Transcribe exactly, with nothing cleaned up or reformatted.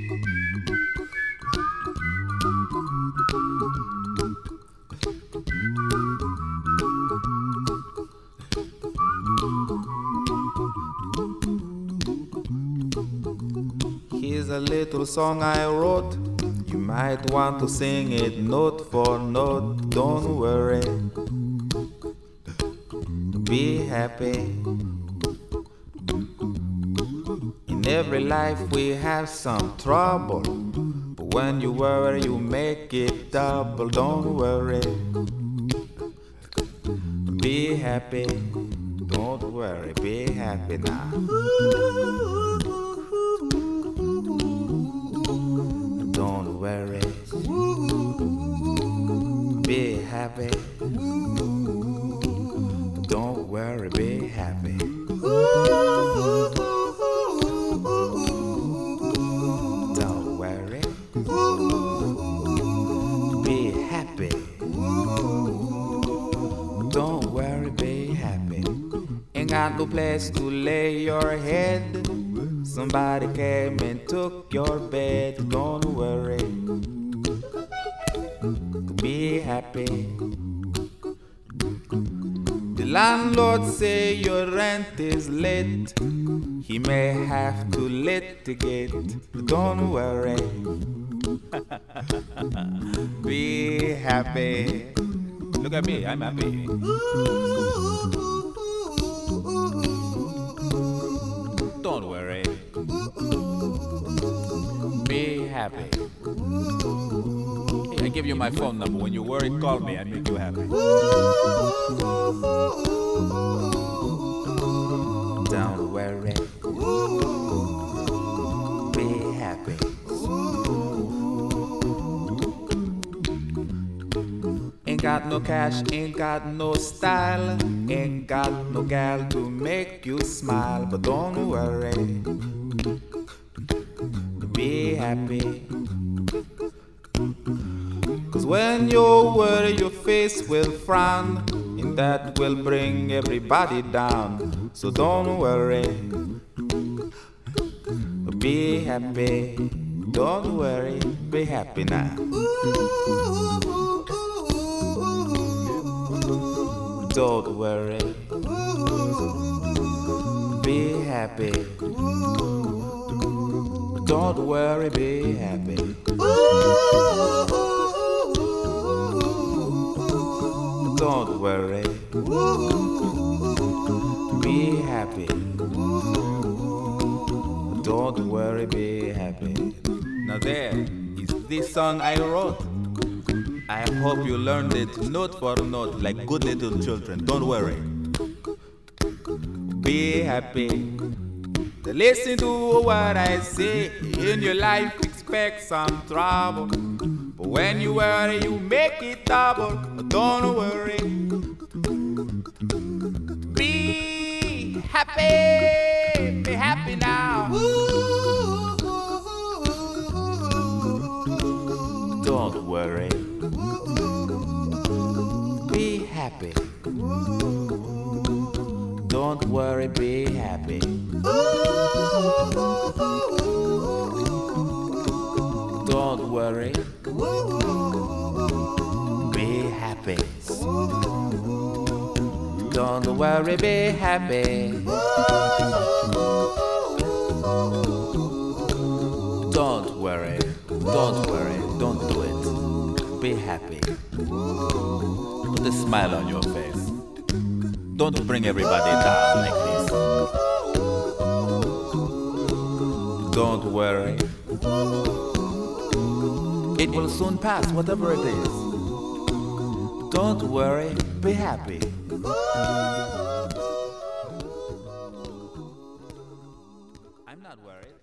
Here's a little song I wrote. You might want to sing it note for note. Don't worry, be happy. In every life we have some trouble, but when you worry you make it double. Don't worry, be happy. Don't worry, be happy now. Don't worry, be happy. Don't worry, be happy. Don't worry, be happy. Don't worry, be happy. Ain't got no place to lay your head. Somebody came and took your bed. Don't worry, be happy. The landlord say your rent is late. He may have to litigate. Don't worry, be happy. Look at me, I'm happy. Don't worry, be happy. Hey, I give you my phone number. When you worry, call me. I make you happy. Don't worry, be happy. Ain't got no cash, ain't got no style, ain't got no gal to make you smile. But don't worry, be happy. Cause when you worry your face will frown, and that will bring everybody down. So don't worry, be happy. Don't worry, be happy now. Don't worry, be happy. Don't worry, be happy. Don't worry, be happy. Don't worry, be happy. Now there is this song I wrote. I hope you learned it note for note like good little children. Don't worry, be happy. Listen to what I say. In your life expect some trouble, but when you worry you make it double. Don't worry, be happy. Be happy now. Don't worry, be happy. Don't worry, be happy. Don't worry, be happy. Don't worry, be happy. Don't worry, don't worry, don't do it. Be happy. Put a smile on your face. Don't bring everybody down like this. Don't worry, it will soon pass, whatever it is. Don't worry, be happy. I'm not worried.